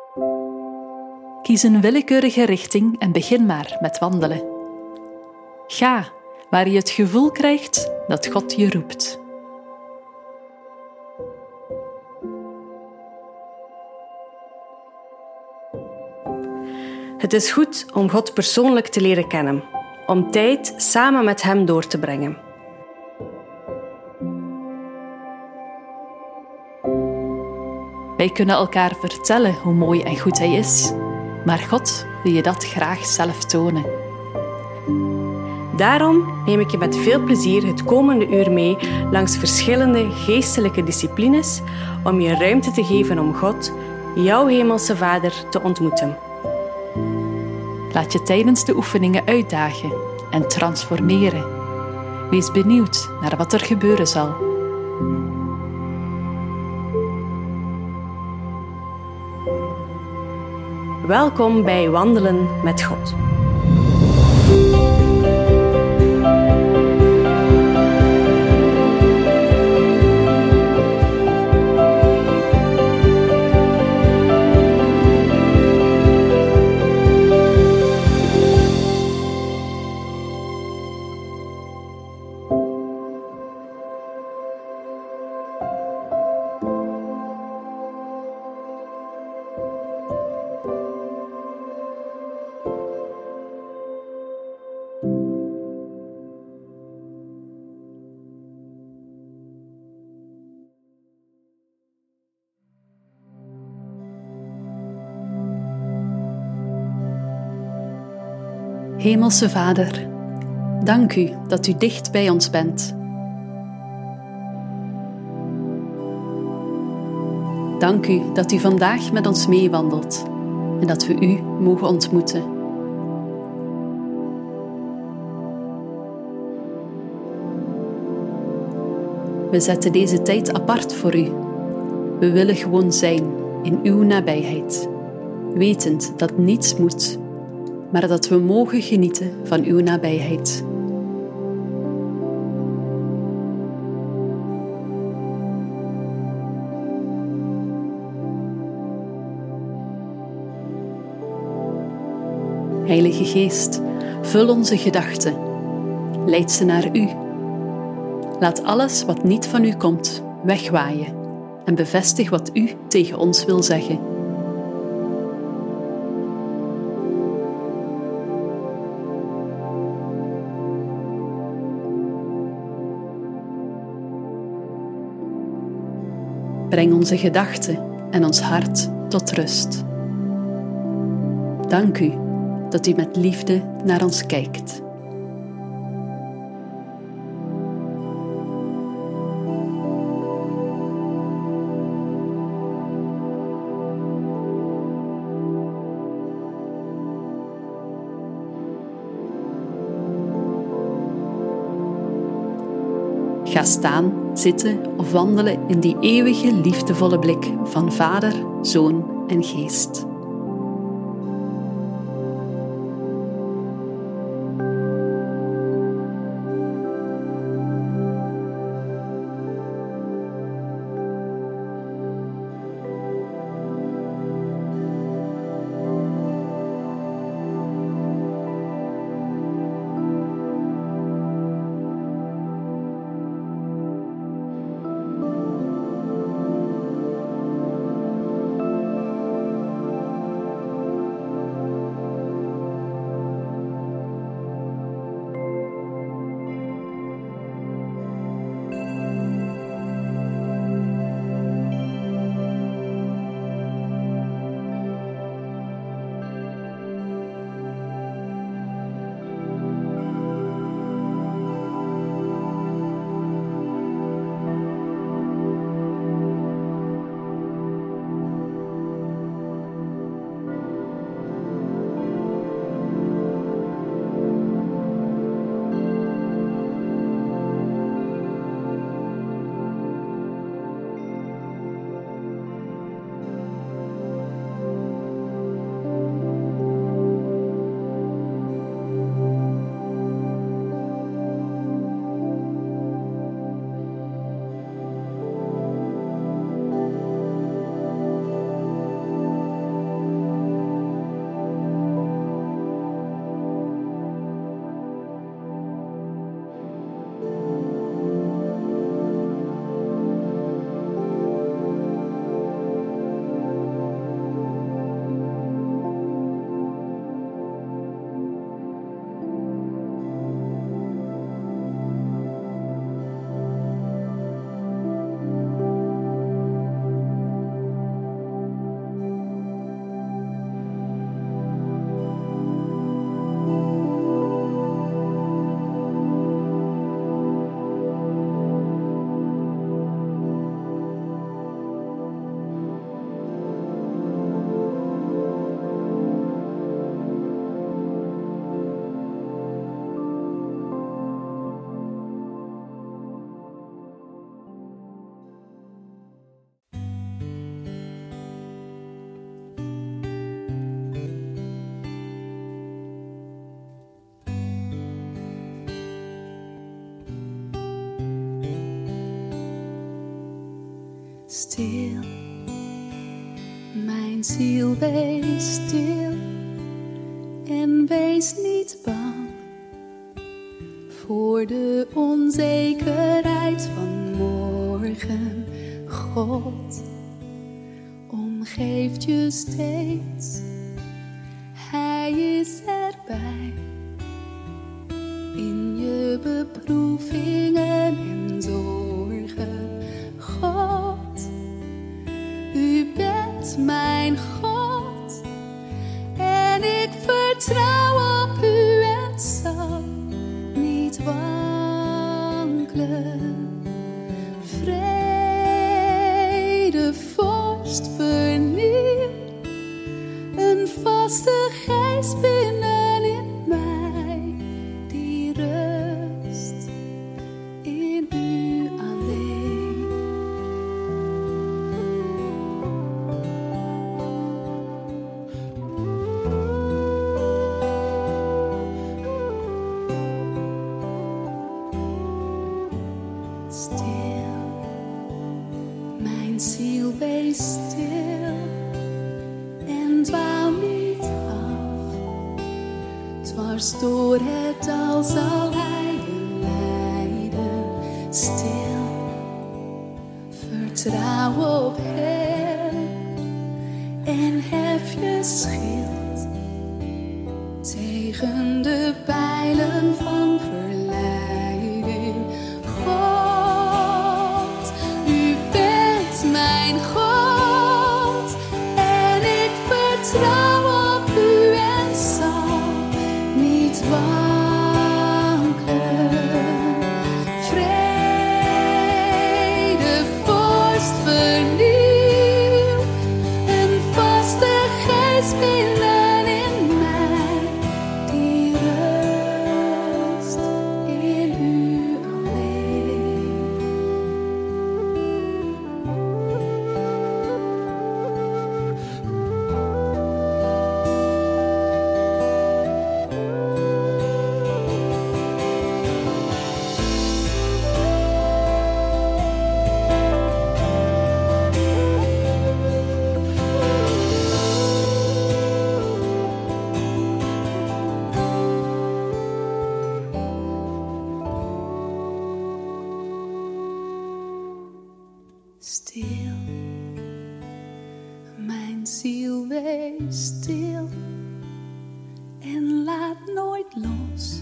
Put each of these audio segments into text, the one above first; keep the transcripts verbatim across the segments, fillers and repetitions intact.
Kies een willekeurige richting en begin maar met wandelen. Ga waar je het gevoel krijgt dat God je roept. Het is goed om God persoonlijk te leren kennen, om tijd samen met Hem door te brengen. Wij kunnen elkaar vertellen hoe mooi en goed Hij is, maar God wil je dat graag zelf tonen. Daarom neem ik je met veel plezier het komende uur mee langs verschillende geestelijke disciplines om je ruimte te geven om God, jouw Hemelse Vader, te ontmoeten. Laat je tijdens de oefeningen uitdagen en transformeren. Wees benieuwd naar wat er gebeuren zal. Welkom bij Wandelen met God. Hemelse Vader, dank u dat u dicht bij ons bent. Dank u dat u vandaag met ons meewandelt en dat we u mogen ontmoeten. We zetten deze tijd apart voor u. We willen gewoon zijn in uw nabijheid, wetend dat niets moet, maar dat we mogen genieten van uw nabijheid. Heilige Geest, vul onze gedachten. Leid ze naar u. Laat alles wat niet van u komt wegwaaien en bevestig wat u tegen ons wil zeggen. Breng onze gedachten en ons hart tot rust. Dank u dat u met liefde naar ons kijkt. Ga staan, zitten of wandelen in die eeuwige liefdevolle blik van Vader, Zoon en Geest. Stil, mijn ziel, wees stil en wees niet bang voor de onzekerheid van morgen. God omgeeft je steeds, Hij is erbij in je beproevingen en zorgen. God, U bent mijn God en ik vertrouw op U en zal niet wankelen. Vrede, vorst, vernieuw, een vaste geest binnenin mij, die rust in U alleen. Stil, mijn ziel, wees stil en dwaal niet af. Dwars door het dal zal Hij je leiden. Stil, vertrouw op Hem en hef je schild tegen de pijlen van verleiding. God, U bent mijn God en ik vertrouw op U en zal niet wankelen. Vrede, vorst, vernieuw, een vaste geest binnenin mij, die rust in U alleen. Stil, mijn ziel, wees stil en laat nooit los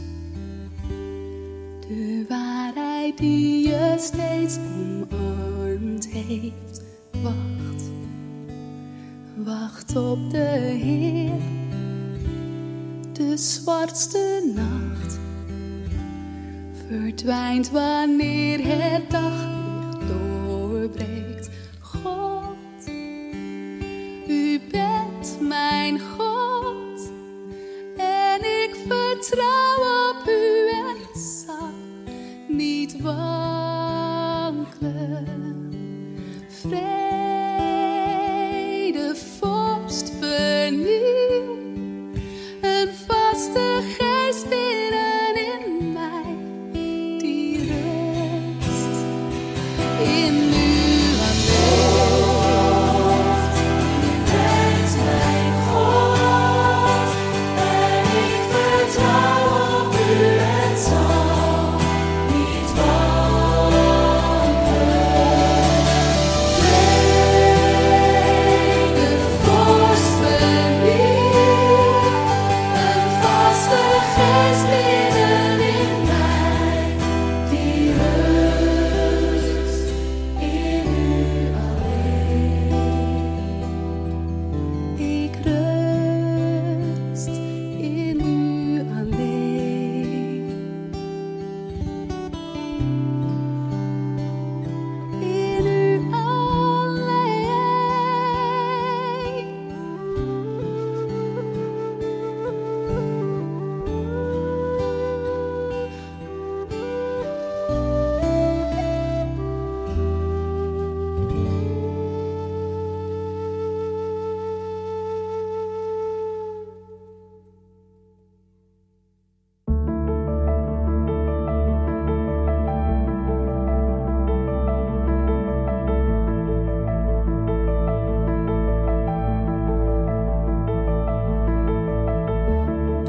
de waarheid die je steeds omarmd heeft. Wacht, wacht op de Heer, de zwartste nacht verdwijnt wanneer het daglicht doorbreekt. God, U bent mijn God en ik vertrouw op U en zal niet wankelen. Vrede, vorst, vernieuw, een vaste geest binnenin mij, die rust in U alleen. U bent mijn God en ik vertrouw op U en zal niet wankelen. Vrede, vorst, vernieuw, een vaste geest binnenin mij, die rust in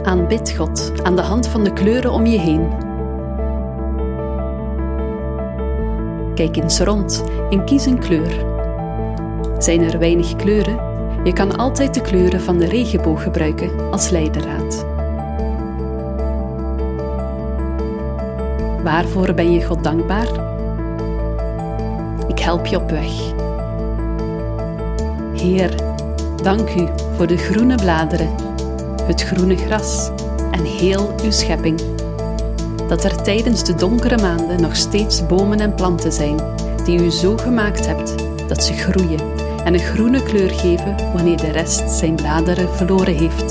Aanbid God aan de hand van de kleuren om je heen. Kijk eens rond en kies een kleur. Zijn er weinig kleuren? Je kan altijd de kleuren van de regenboog gebruiken als leidraad. Waarvoor ben je God dankbaar? Ik help je op weg. Heer, dank u voor de groene bladeren, het groene gras en heel uw schepping. Dat er tijdens de donkere maanden nog steeds bomen en planten zijn die u zo gemaakt hebt dat ze groeien en een groene kleur geven wanneer de rest zijn bladeren verloren heeft.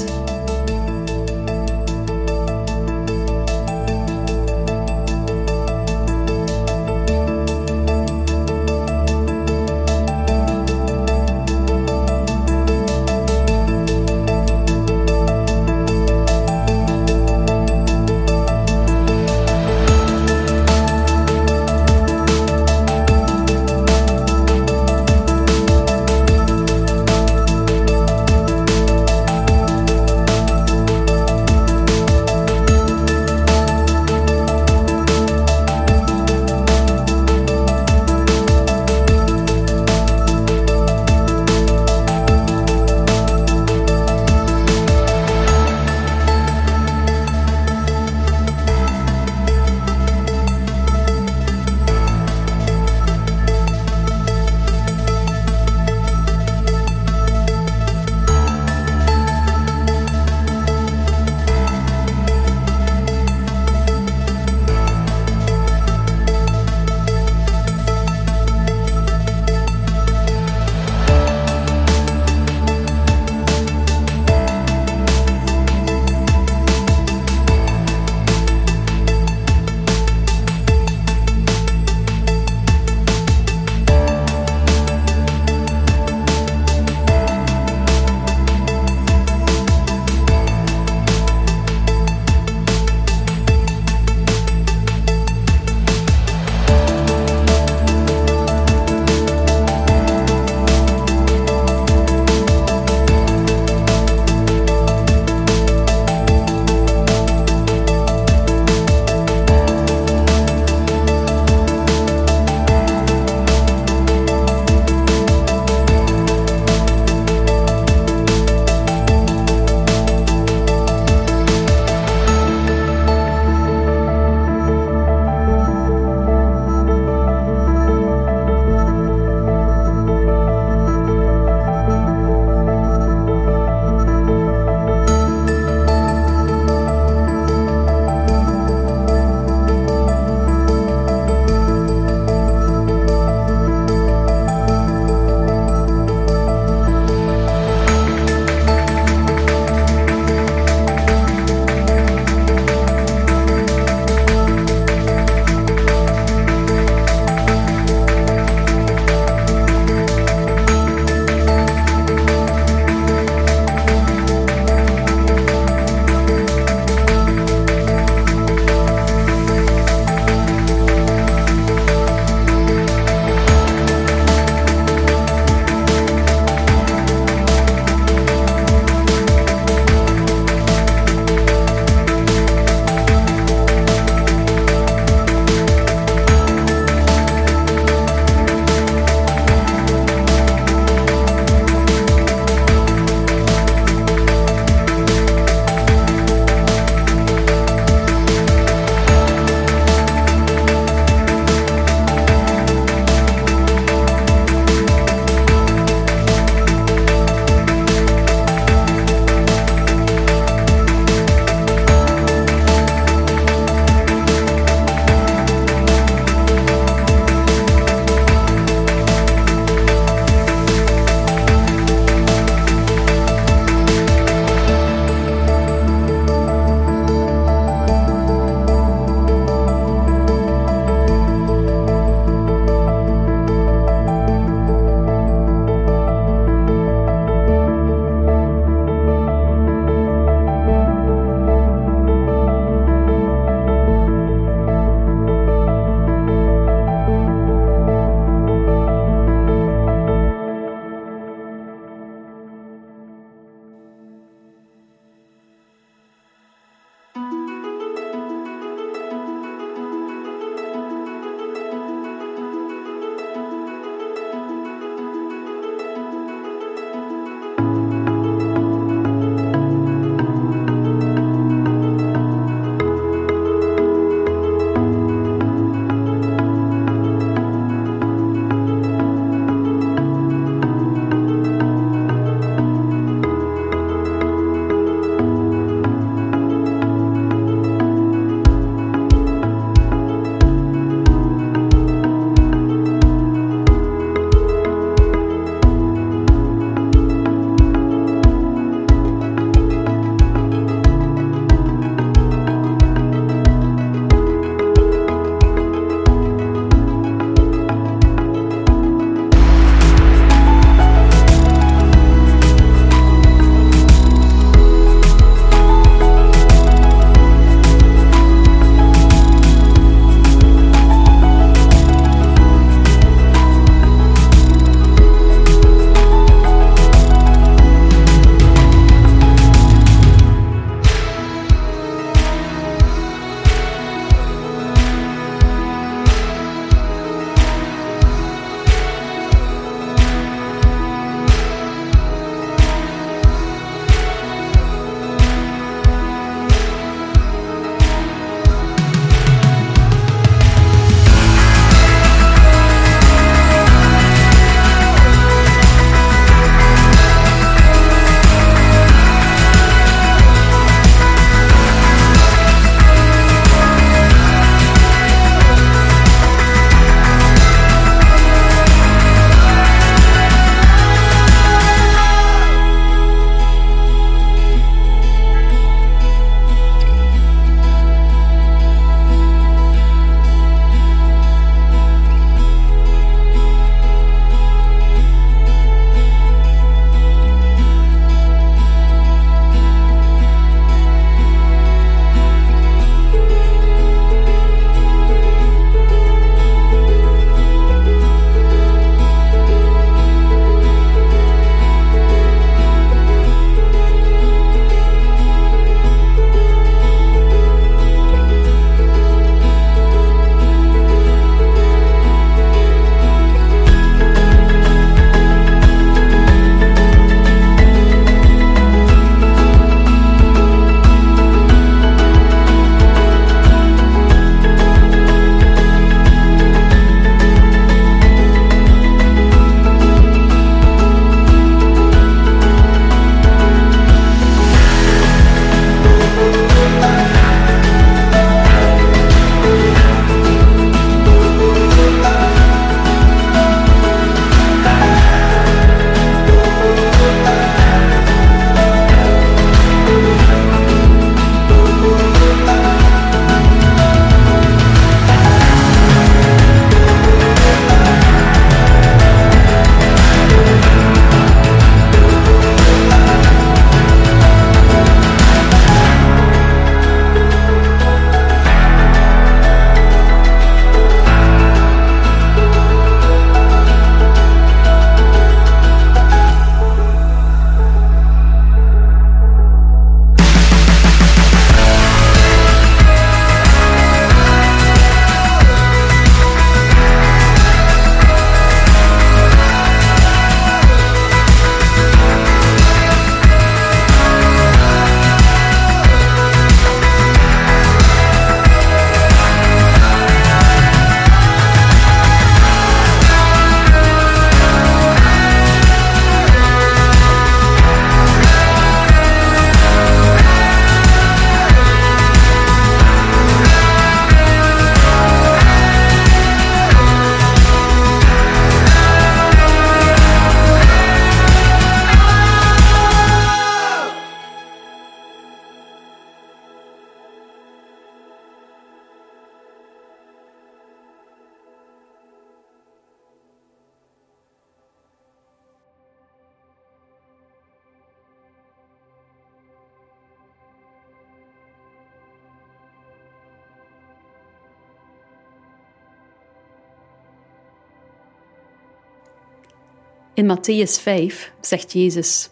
In Mattheüs vijf zegt Jezus: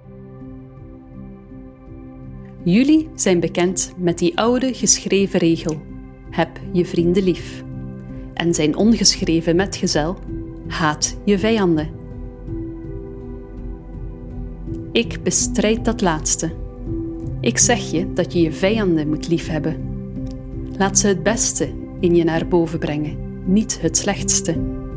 Jullie zijn bekend met die oude geschreven regel: heb je vrienden lief. En zijn ongeschreven metgezel: haat je vijanden. Ik bestrijd dat laatste. Ik zeg je dat je je vijanden moet liefhebben. Laat ze het beste in je naar boven brengen, niet het slechtste.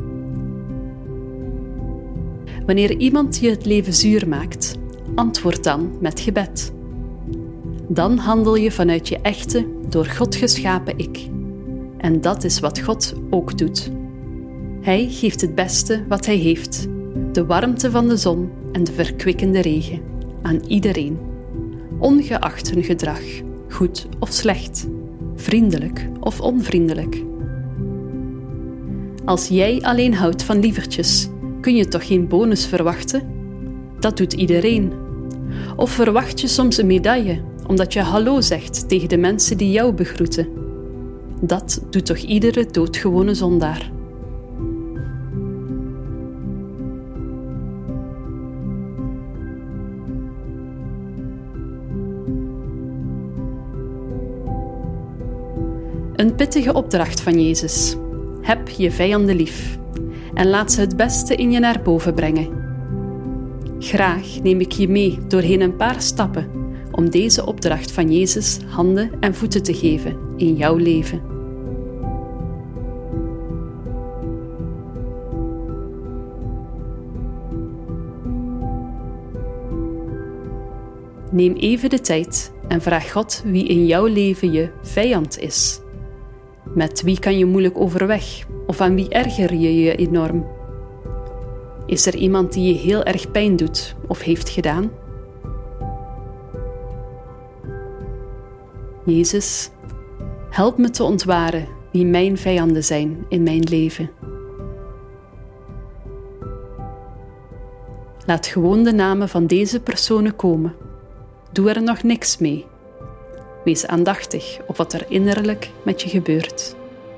Wanneer iemand je het leven zuur maakt, antwoord dan met gebed. Dan handel je vanuit je echte, door God geschapen ik. En dat is wat God ook doet. Hij geeft het beste wat hij heeft, de warmte van de zon en de verkwikkende regen, aan iedereen, ongeacht hun gedrag, goed of slecht, vriendelijk of onvriendelijk. Als jij alleen houdt van lievertjes, kun je toch geen bonus verwachten? Dat doet iedereen. Of verwacht je soms een medaille, omdat je hallo zegt tegen de mensen die jou begroeten? Dat doet toch iedere doodgewone zondaar? Een pittige opdracht van Jezus. Heb je vijanden lief en laat ze het beste in je naar boven brengen. Graag neem ik je mee doorheen een paar stappen om deze opdracht van Jezus handen en voeten te geven in jouw leven. Neem even de tijd en vraag God wie in jouw leven je vijand is. Met wie kan je moeilijk overweg of aan wie erger je je enorm? Is er iemand die je heel erg pijn doet of heeft gedaan? Jezus, help me te ontwaren wie mijn vijanden zijn in mijn leven. Laat gewoon de namen van deze personen komen. Doe er nog niks mee. Wees aandachtig op wat er innerlijk met je gebeurt.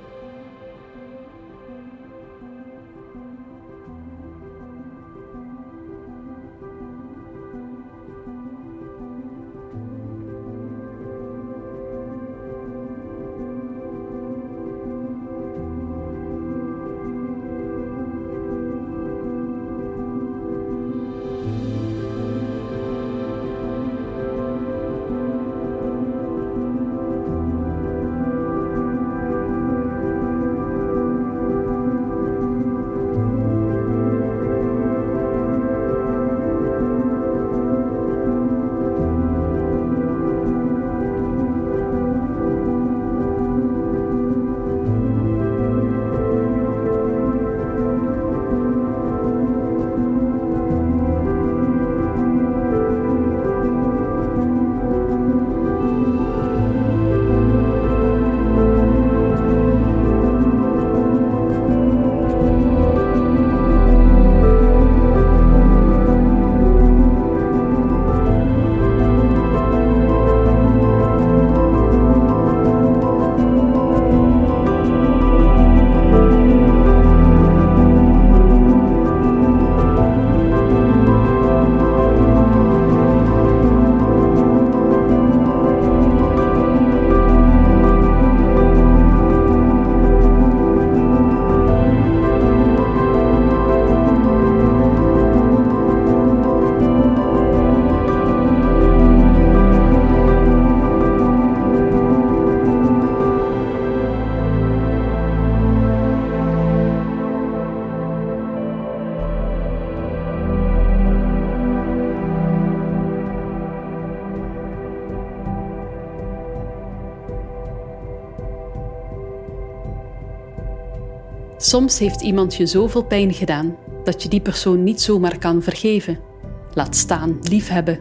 Soms heeft iemand je zoveel pijn gedaan dat je die persoon niet zomaar kan vergeven. Laat staan liefhebben.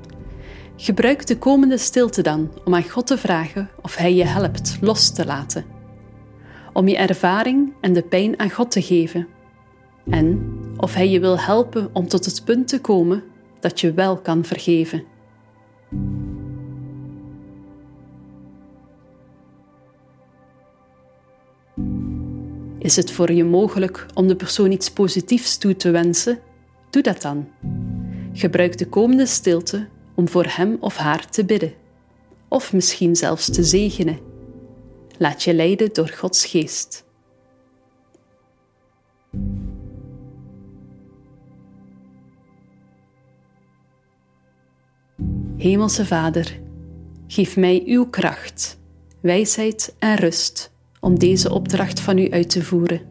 Gebruik de komende stilte dan om aan God te vragen of Hij je helpt los te laten. Om je ervaring en de pijn aan God te geven. En of Hij je wil helpen om tot het punt te komen dat je wel kan vergeven. Is het voor je mogelijk om de persoon iets positiefs toe te wensen Doe dat dan. Gebruik de komende stilte om voor hem of haar te bidden. Of misschien zelfs te zegenen. Laat je leiden door Gods geest. Hemelse Vader, geef mij uw kracht, wijsheid en rust om deze opdracht van u uit te voeren.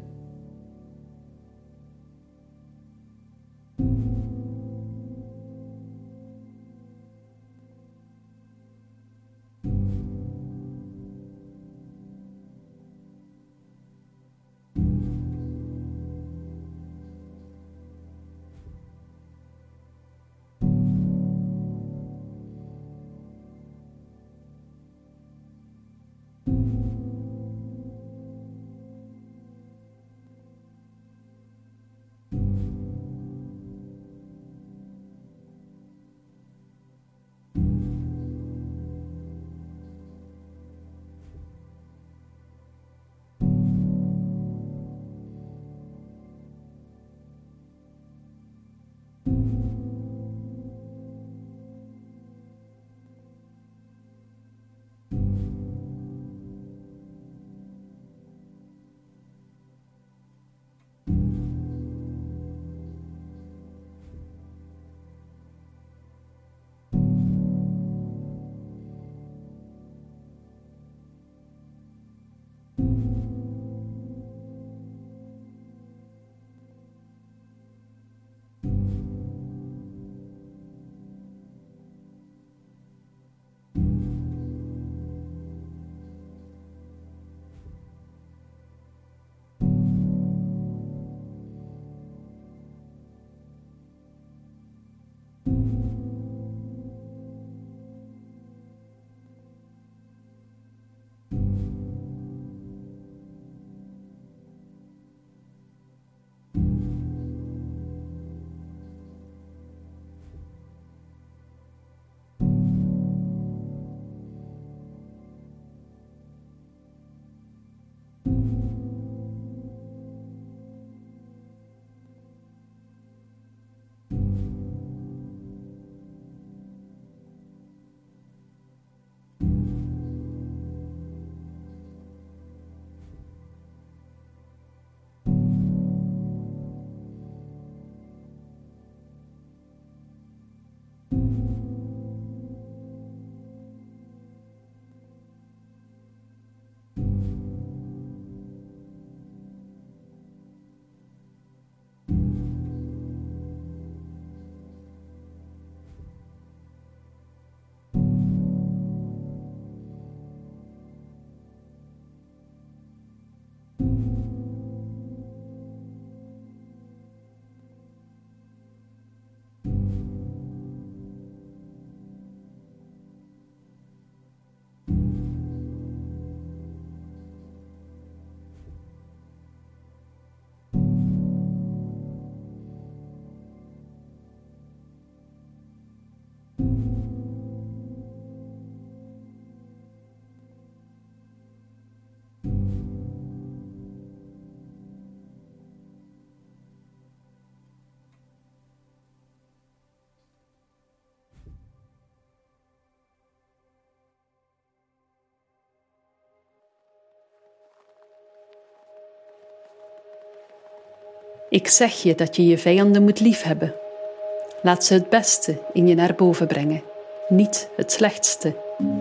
Ik zeg je dat je je vijanden moet liefhebben. Laat ze het beste in je naar boven brengen, niet het slechtste.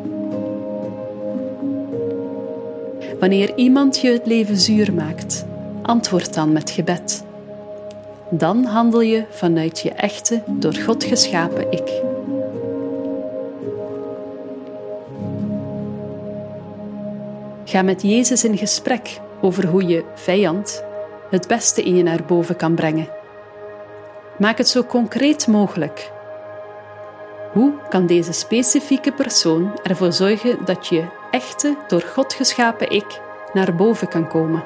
Wanneer iemand je het leven zuur maakt, antwoord dan met gebed. Dan handel je vanuit je echte, door God geschapen ik. Ga met Jezus in gesprek over hoe je vijand het beste in je naar boven kan brengen. Maak het zo concreet mogelijk. Hoe kan deze specifieke persoon ervoor zorgen dat je echte, door God geschapen ik naar boven kan komen?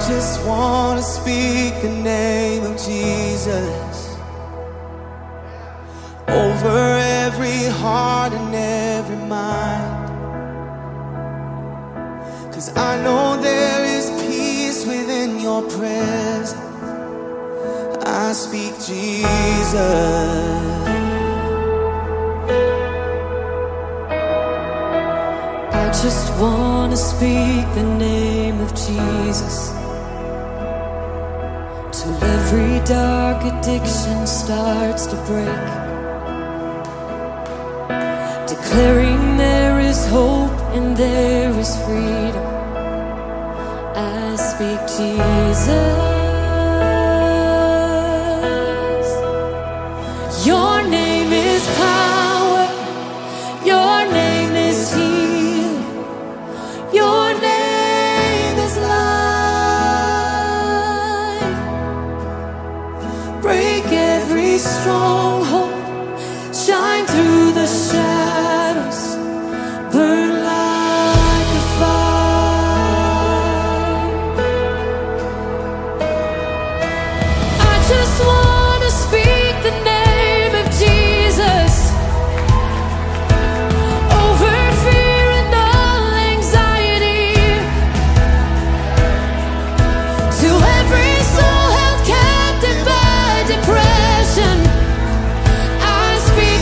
just want to speak the name of Jesus over every heart and every mind, 'cause I know there is peace within your presence. I speak Jesus. I just want to speak the name of Jesus till every dark addiction starts to break, declaring there is hope and there is freedom. I speak Jesus. Your name is power, your name is healing, your name is life. Break every stronghold, shine through the shadows, burn like a fire. I just want to speak the name of Jesus over fear and all anxiety, to every soul held captive by depression. I speak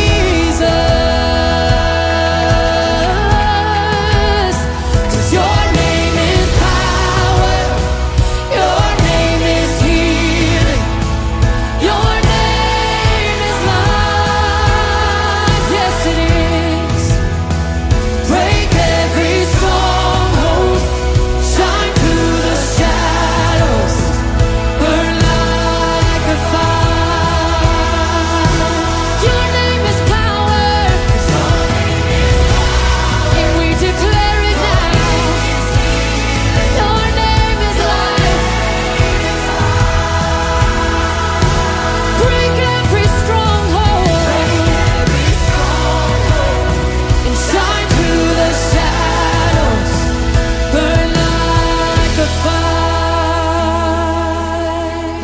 Jesus, 'cause your name is power, your name is healing, your name is life. Yes, it is. Break every stronghold, shine through the shadows, burn like a fire. Your name is power, and we declare it now. Your name is life. Break every stronghold and shine through the shadows, burn like a fire.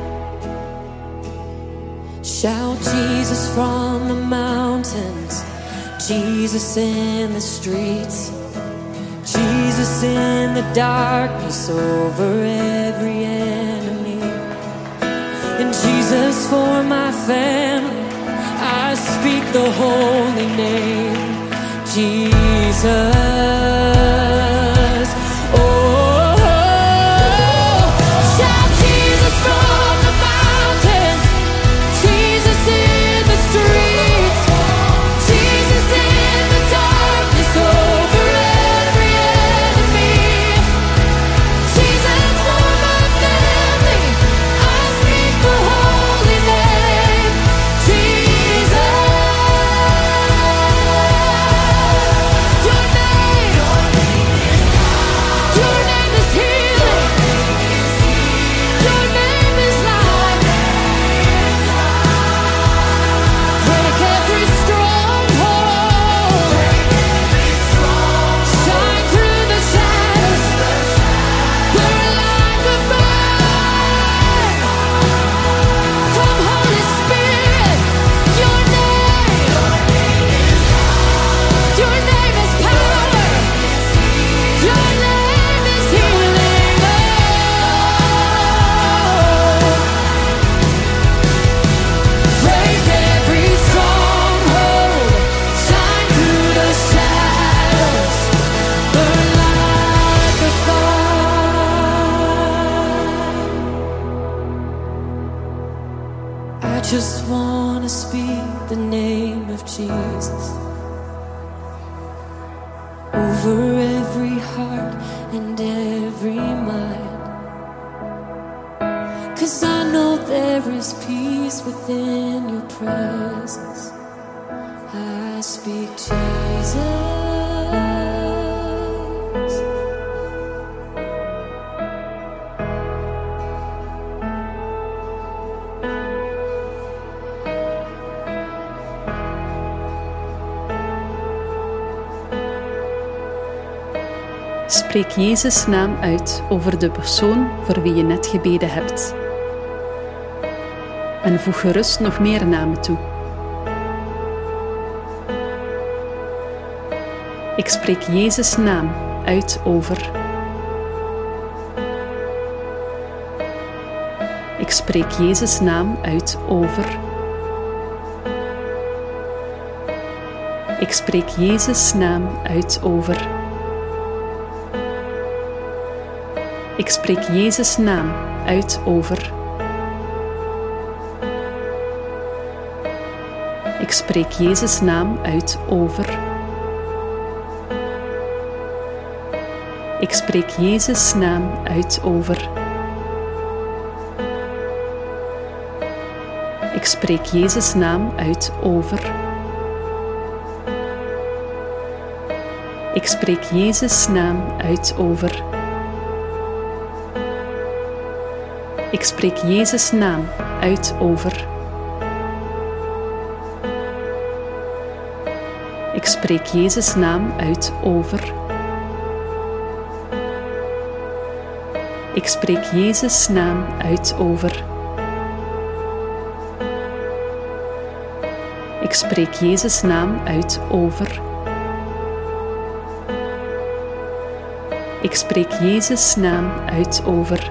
Shout Jesus from the mountains, Jesus in the streets, Jesus in the darkness over every enemy, and Jesus for my family. I speak the holy name, Jesus. Oh, shout Jesus from the mountains, Jesus in the streets, Jesus in the darkness over every enemy, Jesus for my family. I speak the holy name, Jesus. Your name, your name is healing, your name is life. Break every stronghold, shine through the shadows, burn like a fire. Come, Holy Spirit, your name, your name is power, your name is healing. Oh, break every stronghold, shine through the shadows, burn like a fire. I just want to speak the name of Jesus over every heart and every mind, 'cause I know there is peace within your presence. I speak Jesus. Spreek Jezus' naam uit over de persoon voor wie je net gebeden hebt. En voeg gerust nog meer namen toe. Ik spreek Jezus' naam uit over. Ik spreek Jezus' naam uit over. Ik spreek Jezus' naam uit over. Ik spreek Jezus' naam uit over. Ik spreek Jezus' naam uit over. Ik spreek Jezus' naam uit over. Ik spreek Jezus' naam uit over. Ik spreek Jezus' naam uit over. Ik spreek Jezus' naam uit over. Ik spreek Jezus' naam uit over. Ik spreek Jezus' naam uit over. Ik spreek Jezus' naam uit over. Ik spreek Jezus' naam uit over.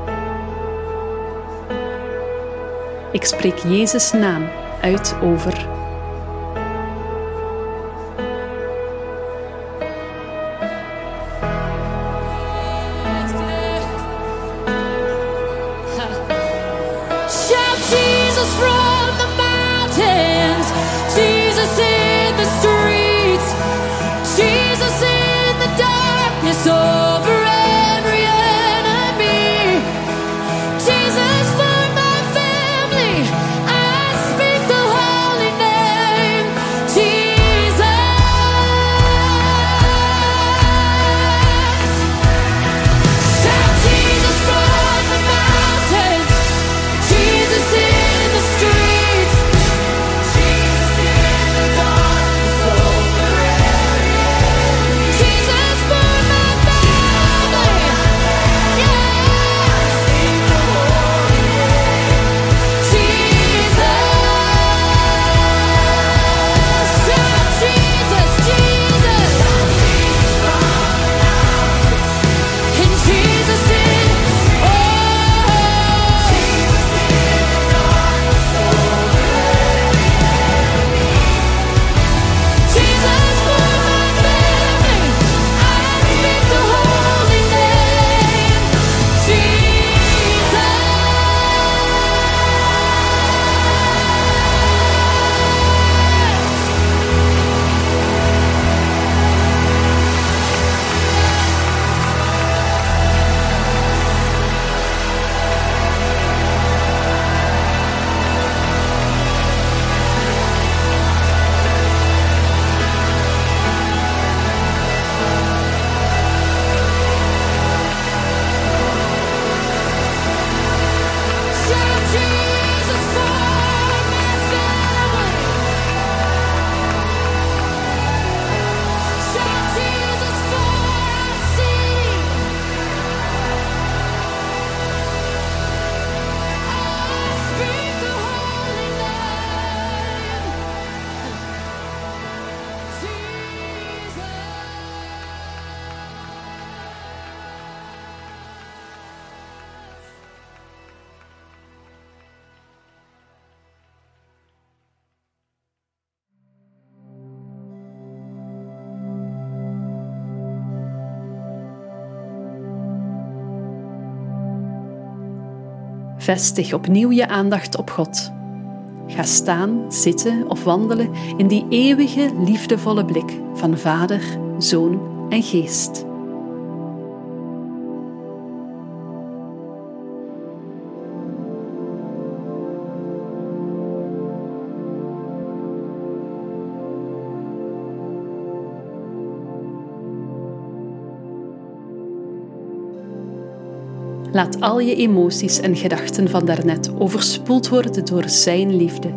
Ik spreek Jezus' naam uit over. Shout Jesus from the mountains, Jesus in the streets, Jesus in the darkness over every enemy, Jesus for my family, I speak the holy name, Jesus. Shout Jesus from the mountains, Jesus in the streets, Jesus in the darkness over every enemy, Jesus for my family, yeah. Sing the holy name, Jesus. Shout Jesus, Jesus. And Jesus in, oh, Jesus for my family, I speak the holy name, Jesus. Shout Jesus for my family. Shout Jesus for our city. I speak the holy name, Jesus. Vestig opnieuw je aandacht op God. Ga staan, zitten of wandelen in die eeuwige, liefdevolle blik van Vader, Zoon en Geest. Laat al je emoties en gedachten van daarnet overspoeld worden door zijn liefde.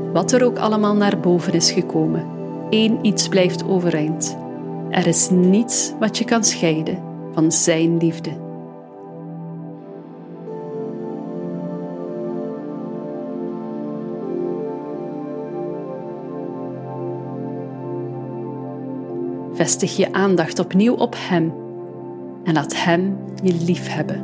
Wat er ook allemaal naar boven is gekomen, één iets blijft overeind. Er is niets wat je kan scheiden van zijn liefde. Vestig je aandacht opnieuw op Hem en laat Hem je lief hebben.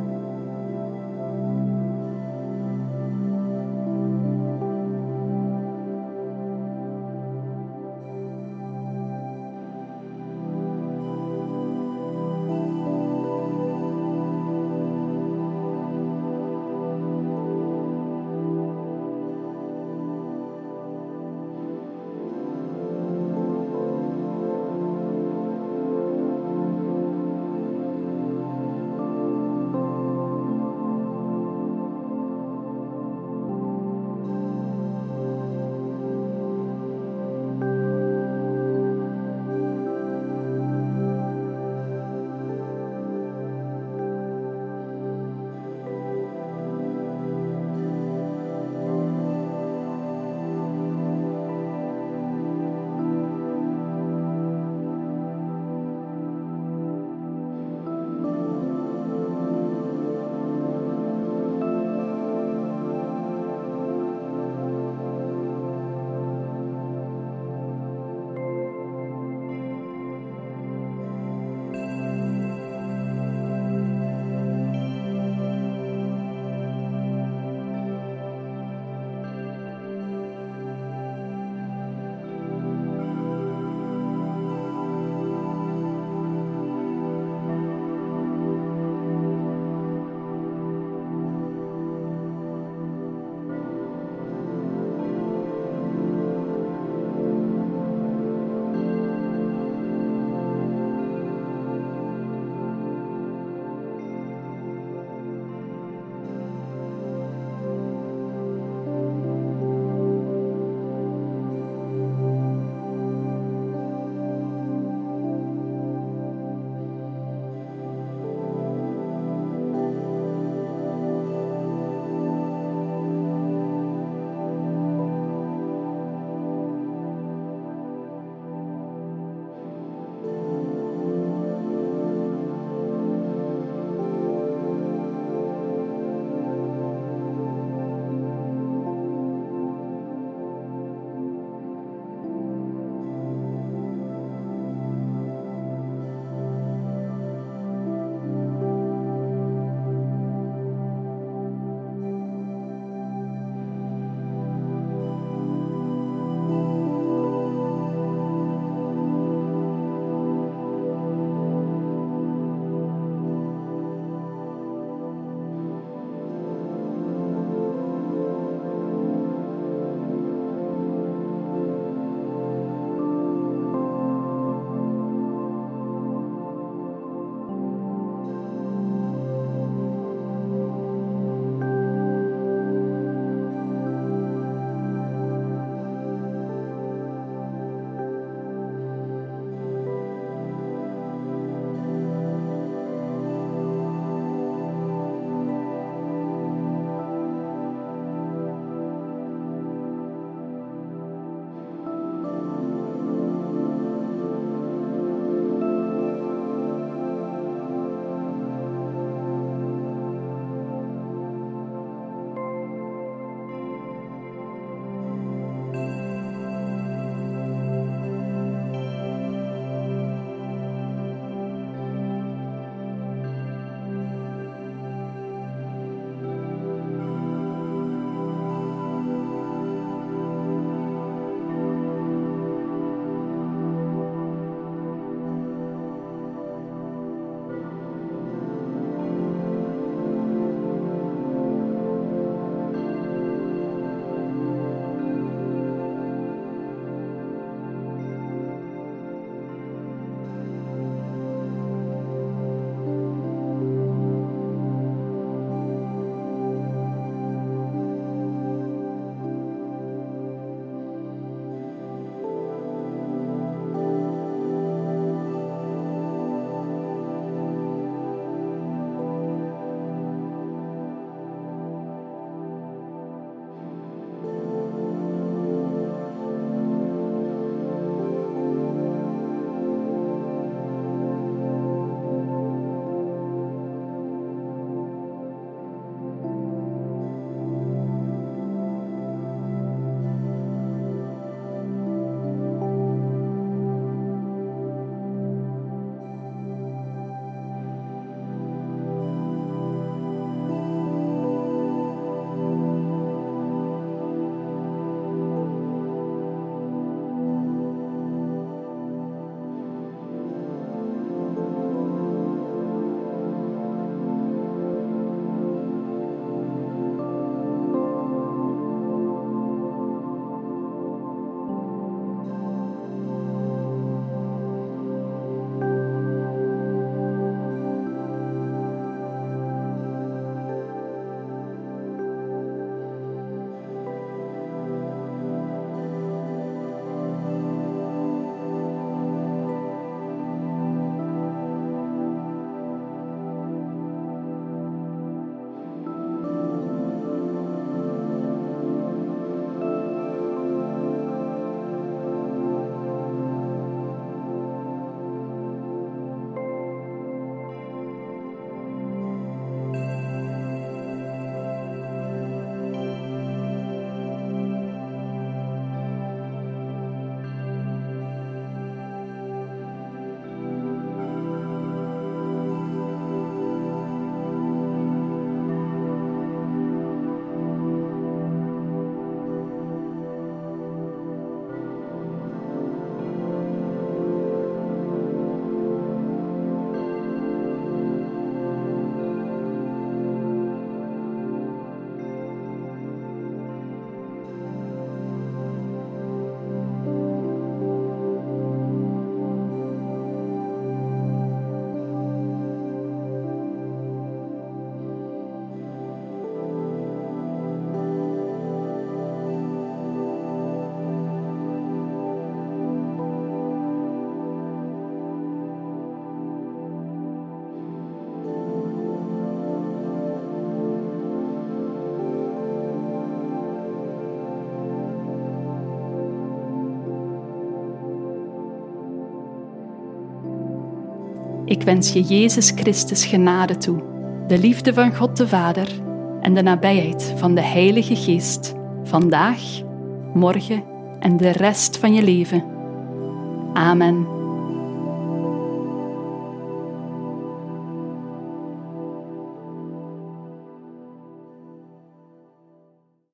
Ik wens je Jezus Christus genade toe, de liefde van God de Vader en de nabijheid van de Heilige Geest, vandaag, morgen en de rest van je leven. Amen.